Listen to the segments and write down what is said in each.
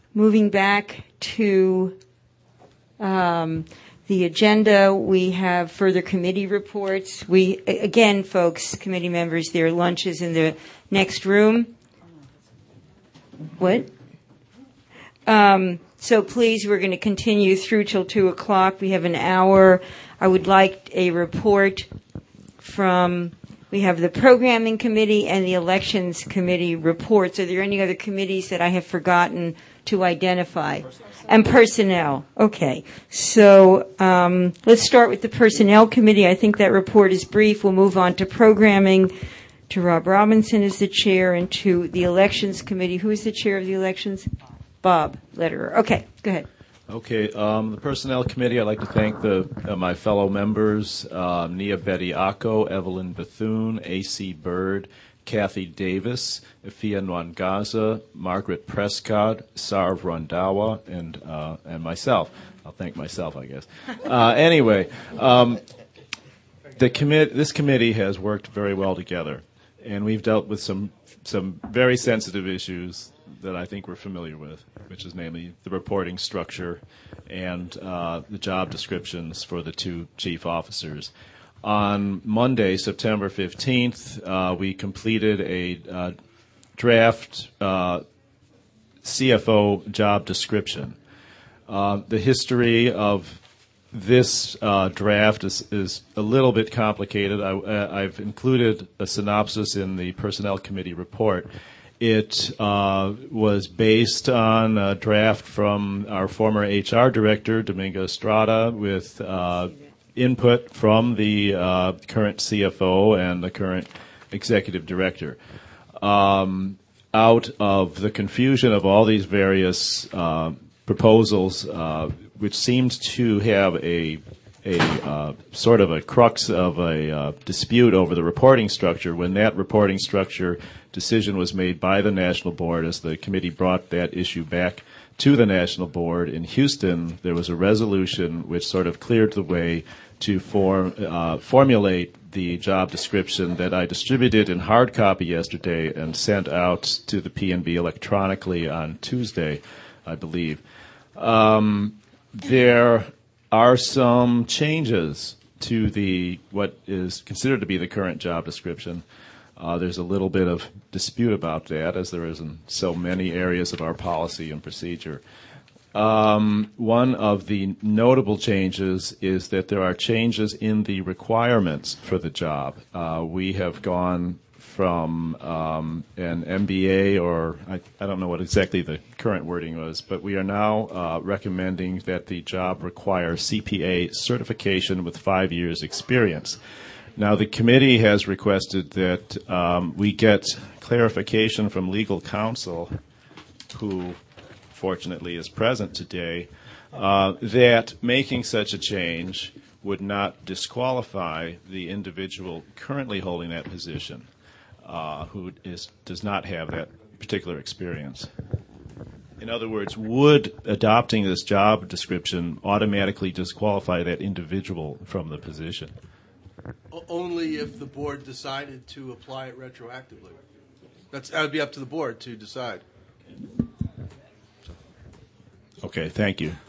Moving back to the agenda, we have further committee reports. Again, folks, committee members, their lunch is in the next room. What? So please, we're going to continue through till 2 o'clock. We have an hour. I would like a report from, we have the programming committee and the elections committee reports. Are there any other committees that I have forgotten to identify? And personnel. Okay. So let's start with the personnel committee. I think that report is brief. We'll move on to programming, to Rob Robinson as the chair, and to the elections committee. Who is the chair of the elections? Bob Lederer. Okay, go ahead. Okay, the Personnel Committee, I'd like to thank my fellow members, Nia Bediako, Evelyn Bethune, A.C. Bird, Kathy Davis, Ifia Nwangaza, Margaret Prescott, Sarv Rondawa, and myself. I'll thank myself, I guess. Anyway, this committee has worked very well together, and we've dealt with some very sensitive issues that I think we're familiar with, which is namely the reporting structure and the job descriptions for the two chief officers. On Monday, September 15th, we completed a draft CFO job description. The history of this draft is a little bit complicated. I've included a synopsis in the Personnel Committee report. It was based on a draft from our former HR director, Domingo Estrada, with input from the current CFO and the current executive director. Out of the confusion of all these various proposals, which seemed to have a sort of a crux of a dispute over the reporting structure, when that reporting structure decision was made by the National Board, as the committee brought that issue back to the National Board in Houston, there was a resolution which sort of cleared the way to formulate the job description that I distributed in hard copy yesterday and sent out to the P&B electronically on Tuesday, I believe. There are some changes to what is considered to be the current job description. There's a little bit of dispute about that, as there is in so many areas of our policy and procedure. One of the notable changes is that there are changes in the requirements for the job. We have gone from an MBA, or I don't know what exactly the current wording was, but we are now recommending that the job require CPA certification with 5 years experience. Now, the committee has requested that we get clarification from legal counsel, who fortunately is present today, that making such a change would not disqualify the individual currently holding that position, who does not have that particular experience. In other words, would adopting this job description automatically disqualify that individual from the position? Only if the board decided to apply it retroactively. That would be up to the board to decide. Okay, thank you.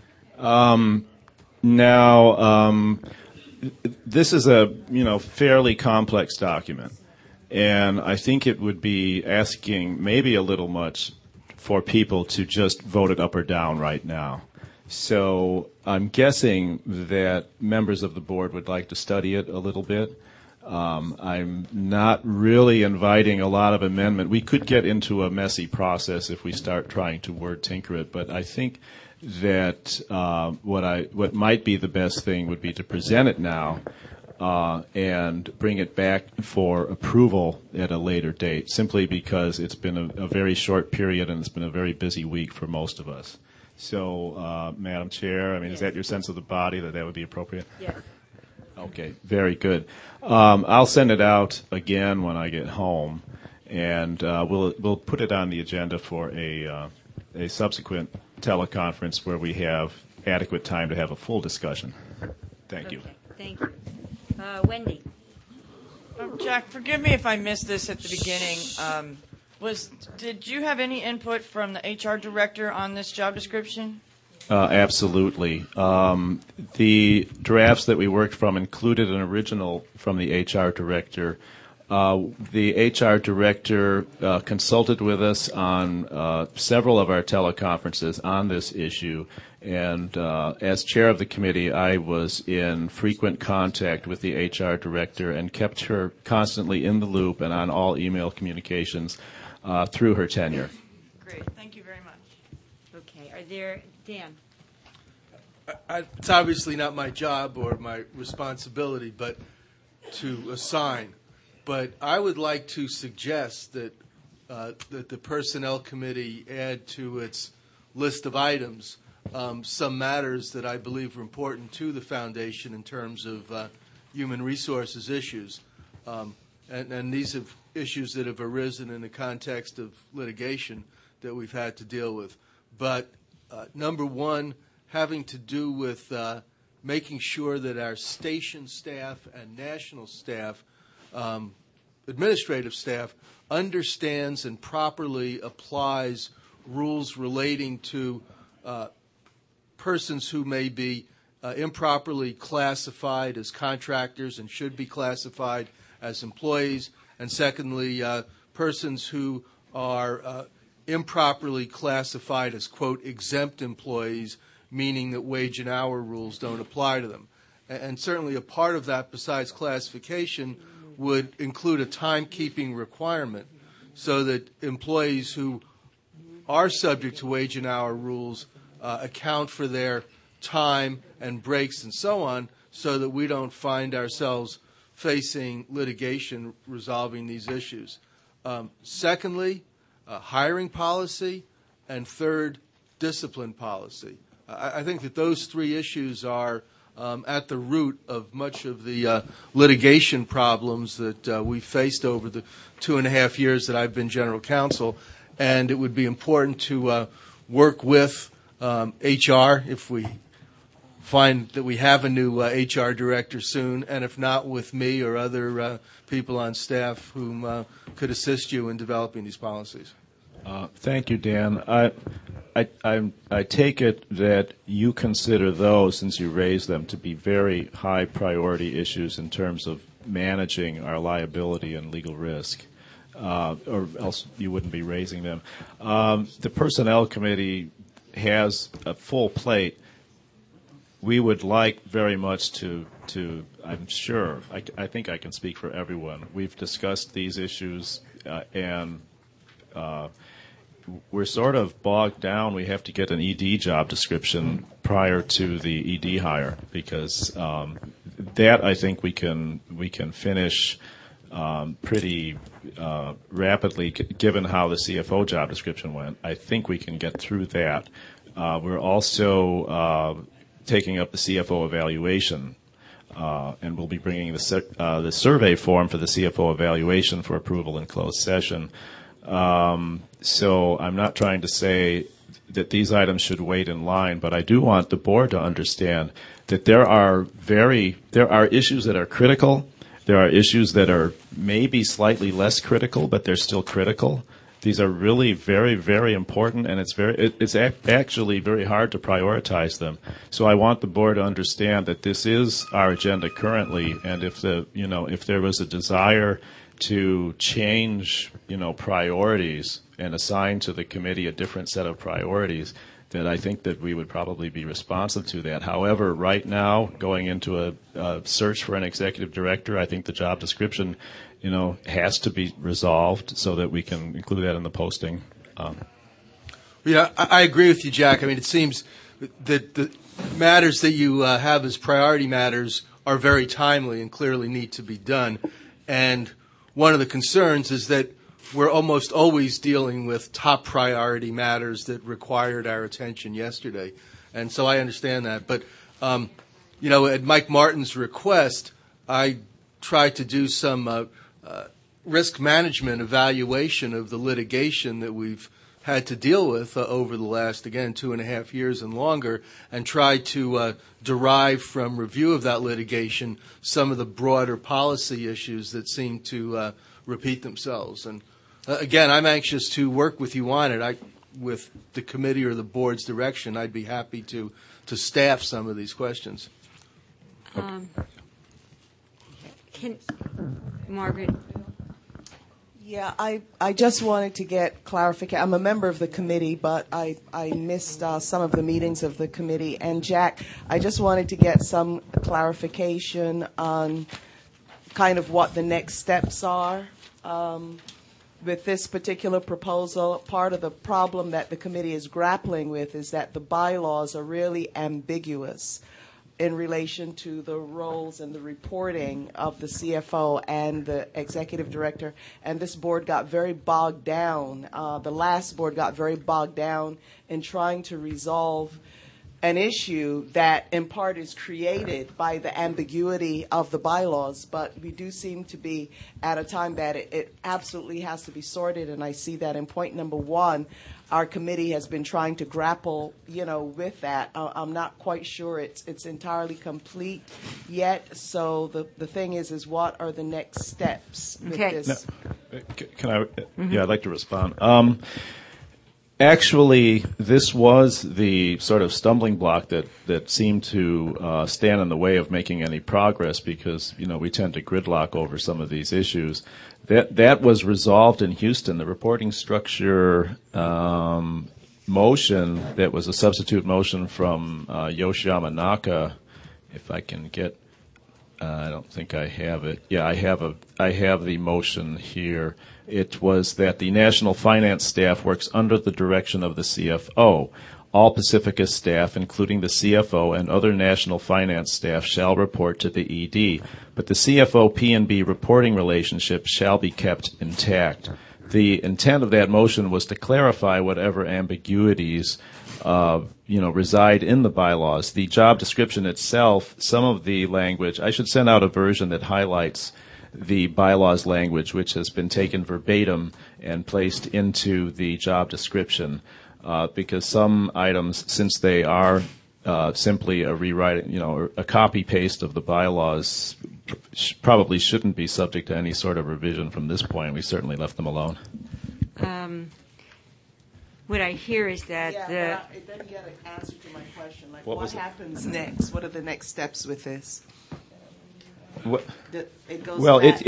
Now, this is a fairly complex document, and I think it would be asking maybe a little much for people to just vote it up or down right now. So I'm guessing that members of the board would like to study it a little bit. I'm not really inviting a lot of amendment. We could get into a messy process if we start trying to word tinker it, but I think that what might be the best thing would be to present it now and bring it back for approval at a later date, simply because it's been a very short period and it's been a very busy week for most of us. So, Madam Chair, is that your sense of the body, that would be appropriate? Yes. Okay, very good. I'll send it out again when I get home, and we'll put it on the agenda for a subsequent teleconference where we have adequate time to have a full discussion. Thank you. Thank you. Wendy. Jack, forgive me if I missed this at the beginning. Did you have any input from the HR director on this job description? Absolutely. The drafts that we worked from included an original from the HR director. The HR director consulted with us on several of our teleconferences on this issue, and as chair of the committee, I was in frequent contact with the HR director and kept her constantly in the loop and on all email communications through her tenure. Great. Thank you very much. Okay. Are there, Dan? It's obviously not my job or my responsibility, but to assign. But I would like to suggest that that the Personnel Committee add to its list of items some matters that I believe are important to the Foundation in terms of human resources issues. And these are issues that have arisen in the context of litigation that we've had to deal with. But number one, having to do with making sure that our station staff and national staff, administrative staff, understands and properly applies rules relating to persons who may be improperly classified as contractors and should be classified as employees, and secondly, persons who are improperly classified as, quote, exempt employees, meaning that wage and hour rules don't apply to them. And certainly a part of that, besides classification, would include a timekeeping requirement so that employees who are subject to wage and hour rules account for their time and breaks and so on, so that we don't find ourselves facing litigation resolving these issues. Secondly, hiring policy, and third, discipline policy. I think that those three issues are at the root of much of the litigation problems that we've faced over the 2.5 years that I've been general counsel, and it would be important to work with HR if we find that we have a new HR director soon, and if not, with me or other people on staff whom could assist you in developing these policies. Thank you, Dan. I take it that you consider those, since you raised them, to be very high priority issues in terms of managing our liability and legal risk, or else you wouldn't be raising them. The Personnel Committee has a full plate. We would like very much to I'm sure, I think I can speak for everyone. We've discussed these issues and we're sort of bogged down. We have to get an ED job description prior to the ED hire, because that I think we can finish pretty rapidly, given how the CFO job description went. I think we can get through that. We're also taking up the CFO evaluation, and we'll be bringing the survey form for the CFO evaluation for approval in closed session. So I'm not trying to say that these items should wait in line, but I do want the board to understand that there are issues that are critical. There are issues that are maybe slightly less critical, but they're still critical. These are really very, very important, and it's actually very hard to prioritize them. So I want the board to understand that this is our agenda currently, and if there was a desire to change, priorities and assign to the committee a different set of priorities, then I think that we would probably be responsive to that. However, right now, going into a search for an executive director, I think the job description, has to be resolved so that we can include that in the posting. I agree with you, Jack. I mean, it seems that the matters that you have as priority matters are very timely and clearly need to be done. And one of the concerns is that we're almost always dealing with top priority matters that required our attention yesterday. And so I understand that. But, at Mike Martin's request, I tried to do some risk management evaluation of the litigation that we've had to deal with over the last, again, 2.5 years and longer, and tried to derive from review of that litigation some of the broader policy issues that seem to repeat themselves. And Again, I'm anxious to work with you on it. With the committee or the board's direction, I'd be happy to staff some of these questions. Margaret? Yeah, I just wanted to get clarification. I'm a member of the committee, but I missed some of the meetings of the committee. And Jack, I just wanted to get some clarification on kind of what the next steps are with this particular proposal. Part of the problem that the committee is grappling with is that the bylaws are really ambiguous in relation to the roles and the reporting of the CFO and the executive director. And this board got very bogged down. The last board got very bogged down in trying to resolve an issue that in part is created by the ambiguity of the bylaws. But we do seem to be at a time that it absolutely has to be sorted. And I see that in point number one, our committee has been trying to grapple, with that. I'm not quite sure it's entirely complete yet. So the thing is what are the next steps with this? Can I? Yeah, I'd like to respond. Actually, this was the sort of stumbling block that seemed to stand in the way of making any progress because, we tend to gridlock over some of these issues. That was resolved in Houston. The reporting structure motion that was a substitute motion from Yoshi Yamanaka, if I can get, I don't think I have it. Yeah, I have the motion here. It was that the national finance staff works under the direction of the CFO. All Pacifica staff, including the CFO and other national finance staff, shall report to the ED, but the CFO-P&B reporting relationship shall be kept intact. The intent of that motion was to clarify whatever ambiguities reside in the bylaws. The job description itself, some of the language, I should send out a version that highlights the bylaws language, which has been taken verbatim and placed into the job description, because some items, since they are simply a rewrite, a copy paste of the bylaws, probably shouldn't be subject to any sort of revision from this point. We certainly left them alone. What I hear is that but it doesn't get an answer to my question. Like, what happens next? What are the next steps with this? It goes back.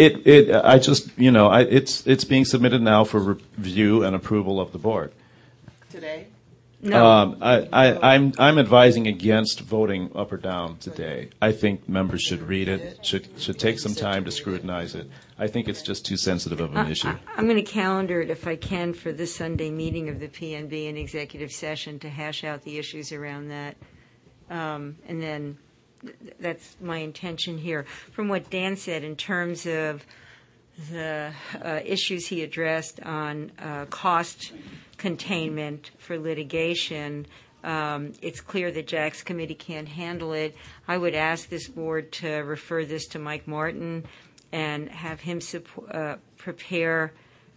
It's being submitted now for review and approval of the board. Today? No. I'm advising against voting up or down today. I think members should read it, should take some time to scrutinize it. I think it's just too sensitive of an issue. I'm going to calendar it, if I can, for this Sunday meeting of the PNB in executive session to hash out the issues around that. And then that's my intention here. From what Dan said in terms of the issues he addressed on cost containment for litigation, it's clear that Jack's committee can't handle it. I would ask this board to refer this to Mike Martin and have him prepare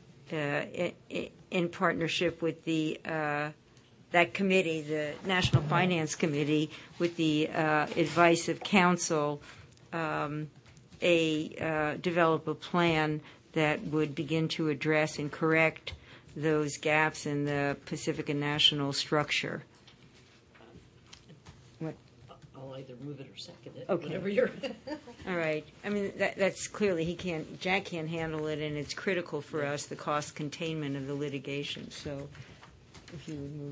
in partnership with the that committee, the National Finance Committee, with the advice of counsel, develop a plan that would begin to address and correct those gaps in the Pacifica National structure. What? I'll either move it or second it. Okay. Whatever you're. All right. I mean, that's clearly Jack can't handle it, and it's critical for us, the cost containment of the litigation. So if you would move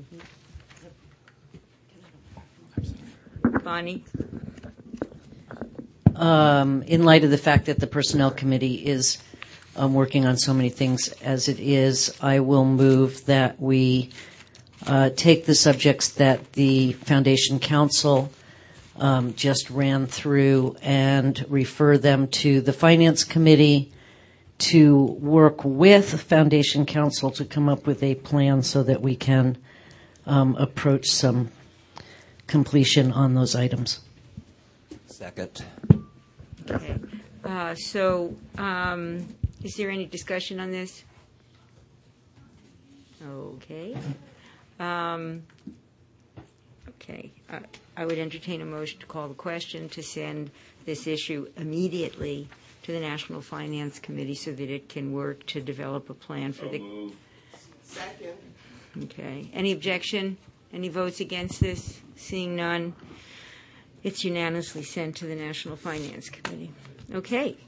it. Bonnie? In light of the fact that the Personnel Committee is working on so many things as it is, I will move that we take the subjects that the Foundation Council just ran through and refer them to the Finance Committee to work with Foundation Council to come up with a plan so that we can approach some completion on those items. Second. Okay. Is there any discussion on this? Okay. Okay. I would entertain a motion to call the question to send this issue immediately to the National Finance Committee so that it can work to develop a plan for the. Second. Okay. Any objection? Any votes against this? Seeing none, it's unanimously sent to the National Finance Committee. Okay.